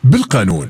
بالقانون.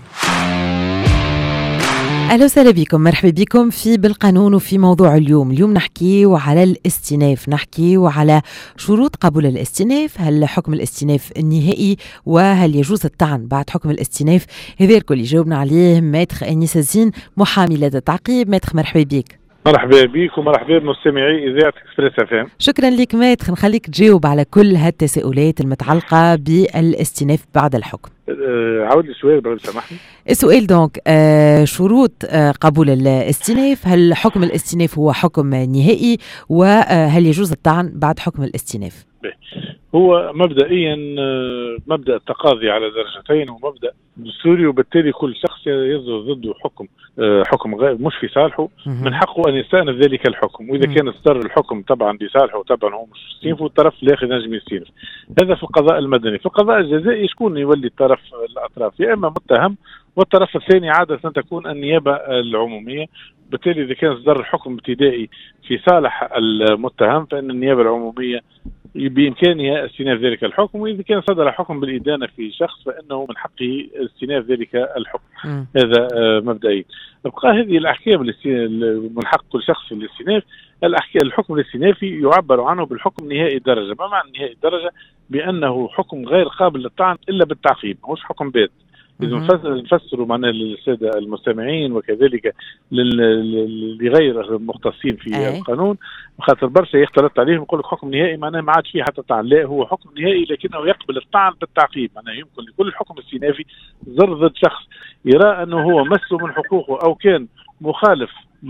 أهلا وسهلا بكم، مرحبا بكم في بالقانون. وفي موضوع اليوم نحكي على الاستئناف، نحكي على شروط قبول الاستئناف. هل حكم الاستئناف النهائي وهل يجوز الطعن بعد حكم الاستئناف؟ هذا الكل يجاوبنا عليه ماتخ أنيس الزين، محامي لدى التعقيب. ماتخ مرحبا بك. مرحبا بك ومرحبا بمستمعي إذاعة إكسبريس FM. شكرا لك ماتخ، نخليك تجاوب على كل هالتساؤلات المتعلقة بالاستئناف بعد الحكم. عاود لي السؤال لو سمحتني. السؤال دونك شروط قبول الاستئناف. هل حكم الاستئناف هو حكم نهائي وهل يجوز الطعن بعد حكم الاستئناف؟ هو مبدئيا مبدأ التقاضي على درجتين ومبدأ دستوري، وبالتالي كل شخص يصدر ضده حكم غير مش في صالحه من حقه أن يستأنف ذلك الحكم، وإذا كان اصدر الحكم طبعا بصالحه طبعا هو مش يستأنف، والطرف الآخر ينجم يستأنف. هذا في القضاء المدني. في القضاء الجزائي شكون يولي الأطراف؟ يا إما متهم، والطرف الثاني عادة تكون النيابة العمومية. بالتالي إذا كان اصدر الحكم ابتدائي في صالح المتهم فإن النيابة العمومية بإمكانها استئناف ذلك الحكم، وإذا كان صدر حكم بالإدانة في شخص فإنه من حقه استئناف ذلك الحكم. هذا مبدئي. تبقى هذه الأحكام من حق كل شخص في الاستئناف. الحكم الاستئنافي يعبر عنه بالحكم نهائي الدرجة. ما معنى نهائي الدرجة؟ بأنه حكم غير قابل للطعن إلا بالتعقيب، مش حكم بات. إذا نفسروا معناه للسادة المستمعين وكذلك لغير المختصين في القانون، خاطر برشا يختلط عليهم يقول لك حكم نهائي معناه ما عادش فيه حتى طعن. لا، هو حكم نهائي لكنه يقبل الطعن بالتعقيب. معناه يمكن لكل حكم استئنافي ضر ضد شخص يرى أنه هو مسه من حقوقه أو كان مخالف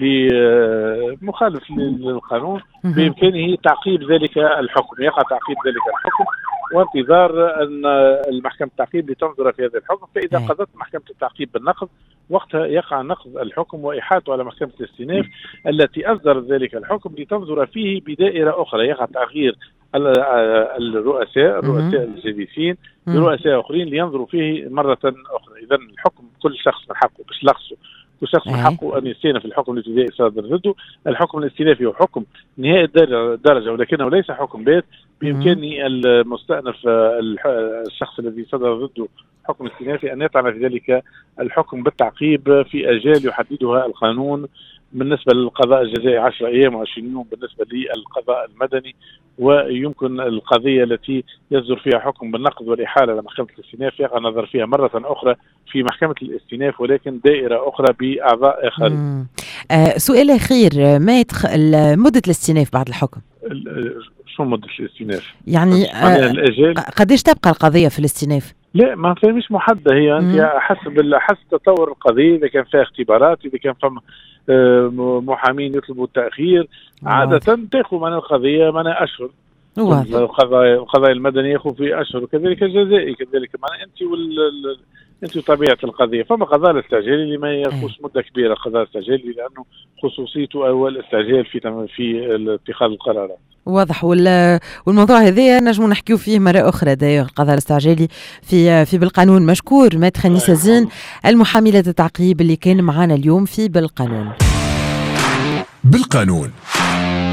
للقانون، بإمكانه تعقيب ذلك الحكم. يقع تعقيب ذلك الحكم وانتظار أن المحكمة التعقيب لتنظر في هذا الحكم. فإذا قضت محكمة التعقيب بالنقض، وقتها يقع نقض الحكم وإحاطه على محكمة الاستئناف التي أصدرت ذلك الحكم لتنظر فيه بدائرة أخرى. يقع تغيير الرؤساء الجديدين برؤساء آخرين لينظروا فيه مرة أخرى. إذن الحكم كل شخص من حقه باش لغصه، كل شخص من حقه أن يستئنف الحكم الابتدائي صادر ضده. الحكم الاستئنافي هو حكم نهائي الدرجة ولكنه ليس حكم بات. بإمكانه المستأنف الشخص الذي صدر ضده حكم استئنافي أن يطعن في ذلك الحكم بالتعقيب في أجال يحددها القانون. بالنسبة للقضاء الجزائي 10 أيام و20 يوم بالنسبة للقضاء المدني. ويمكن القضية التي يصدر فيها حكم بالنقض والإحالة لمحكمة الاستئناف يقع نظر فيها مرة أخرى في محكمة الاستئناف ولكن دائرة أخرى بأعضاء آخرين. سؤال أخير ماتخ، مدة الاستئناف بعد الحكم شو مدة الاستئناف؟ يعني قديش تبقى القضية في الاستئناف؟ لا، ما فيش محددة. هي أنت حسب تطور القضية. إذا كان فيها اختبارات، إذا كان فيها محامين يطلبوا التأخير، عادة تأخذ من القضية من أشهر. القضاء المدني يأخذ في أشهر، وكذلك الجزائي كذلك. أنت طبيعة القضية. فما قضاء الاستعجالي لما يأخذ مدة كبيرة. قضاء الاستعجالي لأنه خصوصيته أول الاستعجال في اتخاذ القرارات. واضح. والموضوع هذا نجم نحكيو فيه مرة أخرى. داير القضاء الاستعجالي في بالقانون. مشكور ماتخ أنيس الزين، المحامي لدى التعقيب اللي كان معنا اليوم في بالقانون. بالقانون.